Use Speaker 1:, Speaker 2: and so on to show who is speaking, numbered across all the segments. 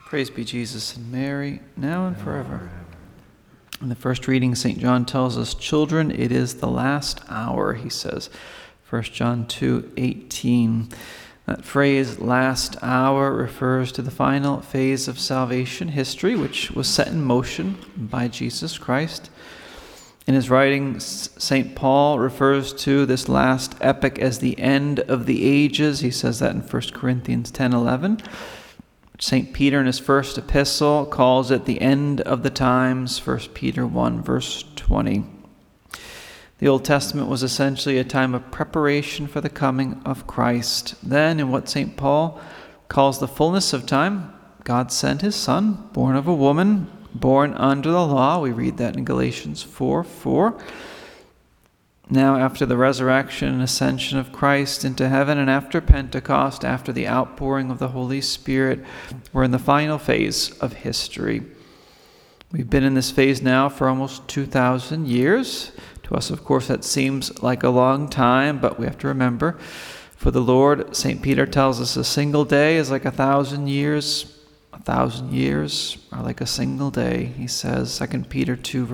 Speaker 1: Praise be Jesus and Mary, now and forever. In the first reading, St. John tells us, "Children, it is the last hour," he says. 1 John 2:18. That phrase, last hour, refers to the final phase of salvation history, which was set in motion by Jesus Christ. In his writings, St. Paul refers to this last epoch as the end of the ages. He says that in 1 Corinthians 10:11. St. Peter in his first epistle calls it the end of the times, 1 Peter 1, verse 20. The Old Testament was essentially a time of preparation for the coming of Christ. Then, in what St. Paul calls the fullness of time, God sent his Son, born of a woman, born under the law. We read that in Galatians 4:4. Now, after the resurrection and ascension of Christ into heaven, and after Pentecost, after the outpouring of the Holy Spirit, we're in the final phase of history. We've been in this phase now for almost 2,000 years. To us, of course, that seems like a long time, but we have to remember, for the Lord, St. Peter tells us, a single day is like 1,000 years. 1,000 years are like a single day, he says, 2 Peter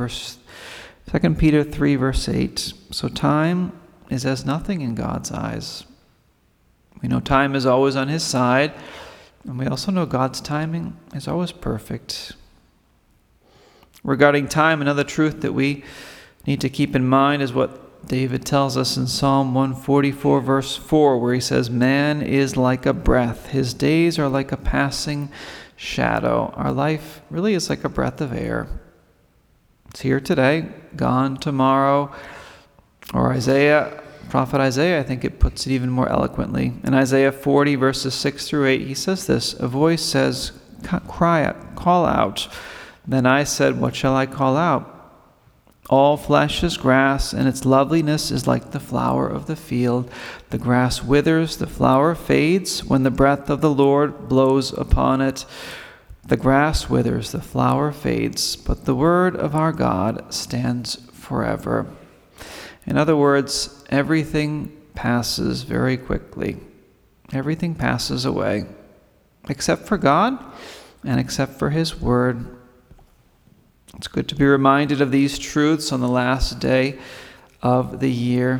Speaker 1: 3, verse 8. So time is as nothing in God's eyes. We know time is always on his side, and we also know God's timing is always perfect. Regarding time, another truth that we need to keep in mind is what David tells us in Psalm 144, verse 4, where he says, "Man is like a breath. His days are like a passing shadow." Our life really is like a breath of air. It's here today, gone tomorrow. Or prophet Isaiah, I think it puts it even more eloquently. In Isaiah 40, verses 6 through 8, he says this, "A voice says, call out. Then I said, what shall I call out? All flesh is grass, and its loveliness is like the flower of the field. The grass withers, the flower fades, when the breath of the Lord blows upon it. The grass withers, the flower fades, but the word of our God stands forever." In other words, everything passes very quickly. Everything passes away, except for God and except for his word. It's good to be reminded of these truths on the last day of the year.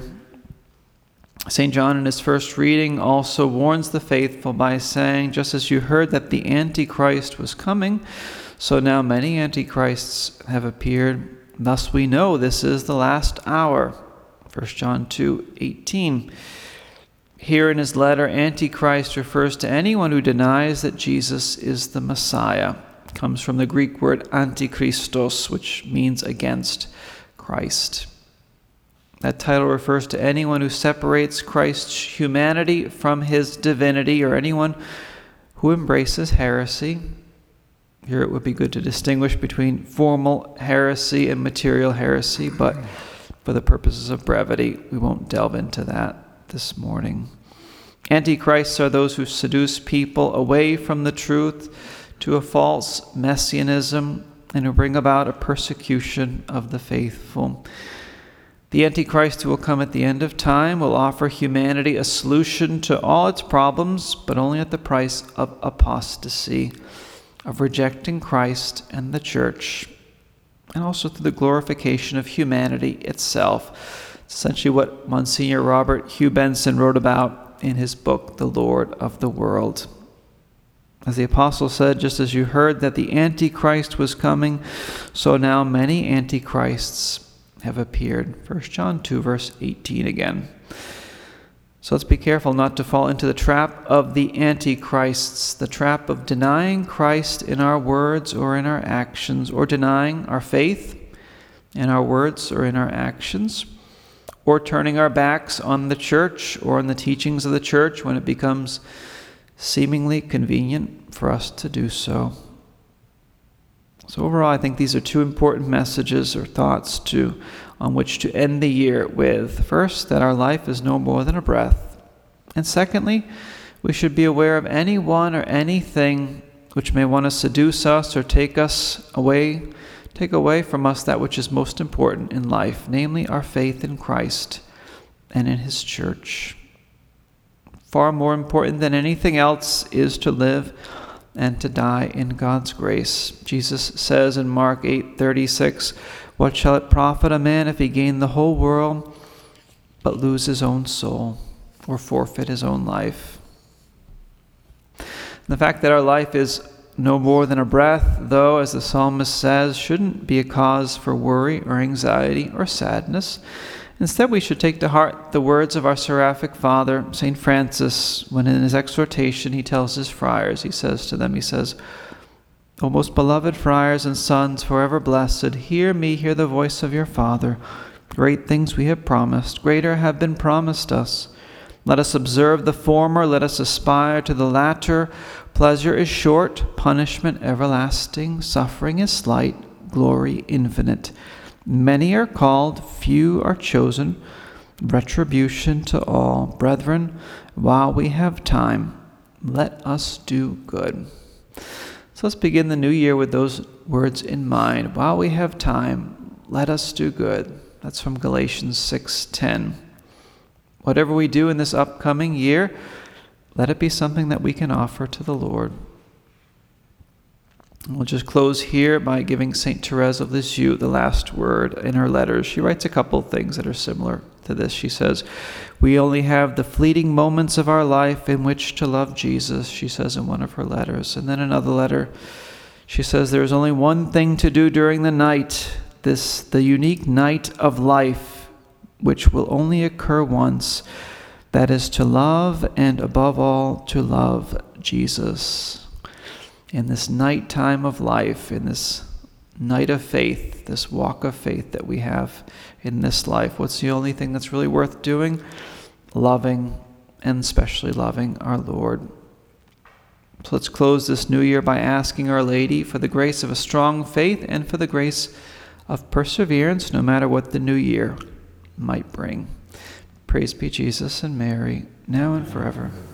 Speaker 1: St. John in his first reading also warns the faithful by saying, "Just as you heard that the Antichrist was coming, so now many Antichrists have appeared. Thus we know this is the last hour." 1 John 2:18. Here in his letter, Antichrist refers to anyone who denies that Jesus is the Messiah. It comes from the Greek word antichristos, which means against Christ. That title refers to anyone who separates Christ's humanity from his divinity, or anyone who embraces heresy. Here it would be good to distinguish between formal heresy and material heresy, but for the purposes of brevity, we won't delve into that this morning. Antichrists are those who seduce people away from the truth to a false messianism and who bring about a persecution of the faithful. The Antichrist who will come at the end of time will offer humanity a solution to all its problems, but only at the price of apostasy, of rejecting Christ and the church, and also through the glorification of humanity itself. It's essentially what Monsignor Robert Hugh Benson wrote about in his book, The Lord of the World. As the apostle said, "Just as you heard that the Antichrist was coming, so now many Antichrists have appeared." 1 John 2, verse 18 again. So let's be careful not to fall into the trap of the Antichrists, the trap of denying Christ in our words or in our actions, or denying our faith in our words or in our actions, or turning our backs on the church or on the teachings of the church when it becomes seemingly convenient for us to do so. So overall, I think these are two important messages or thoughts on which to end the year with. First, that our life is no more than a breath. And secondly, we should be aware of anyone or anything which may want to seduce us or take away from us that which is most important in life, namely our faith in Christ and in his church. Far more important than anything else is to live and to die in God's grace. Jesus says in Mark 8:36, "What shall it profit a man if he gain the whole world, but lose his own soul, or forfeit his own life?" And the fact that our life is no more than a breath, though, as the psalmist says, shouldn't be a cause for worry or anxiety or sadness. Instead, we should take to heart the words of our seraphic father, St. Francis, when in his exhortation he tells his friars, he says to them, "O most beloved friars and sons, forever blessed, hear me, hear the voice of your Father. Great things we have promised, greater have been promised us. Let us observe the former, let us aspire to the latter. Pleasure is short, punishment everlasting, suffering is slight, glory infinite. Many are called, few are chosen, retribution to all. Brethren, while we have time, let us do good." So let's begin the new year with those words in mind. While we have time, let us do good. That's from Galatians 6:10. Whatever we do in this upcoming year, let it be something that we can offer to the Lord. We'll just close here by giving St. Therese of Lisieux the last word in her letters. She writes a couple of things that are similar to this. She says, "We only have the fleeting moments of our life in which to love Jesus," she says in one of her letters. And then another letter, she says, "There is only one thing to do during the night, the unique night of life, which will only occur once. That is to love, and above all, to love Jesus." In this night time of life, in this night of faith, this walk of faith that we have in this life, what's the only thing that's really worth doing? Loving, and especially loving our Lord. So let's close this new year by asking Our Lady for the grace of a strong faith and for the grace of perseverance, no matter what the new year might bring. Praise be Jesus and Mary, now and forever.